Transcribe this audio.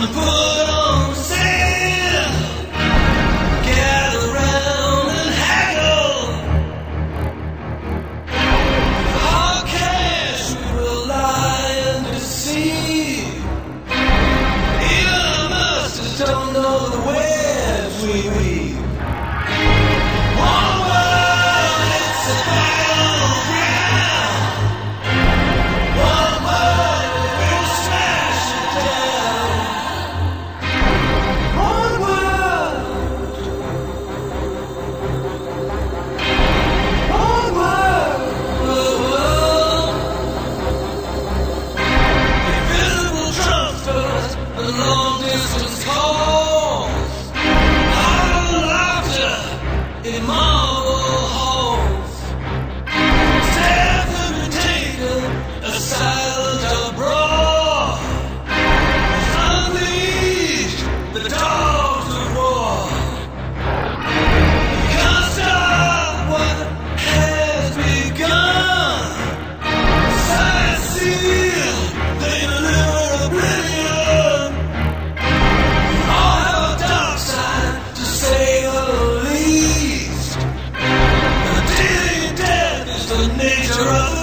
Put on sail, gather round and haggle. Our cash we will lie and deceive. Even masters don't know the webs we weave. One world, it's a battleground. One world, we'll smash it down. One world, one world, invisible trumpets and long distance calls. Our laughter in marble halls. Steps have been taken, a silent abroad. Unleashed the dogs of war. Can't stop what has begun. Science seal, they deliver oblivion. All have a dark side, to say the least. Dealing death is the nature of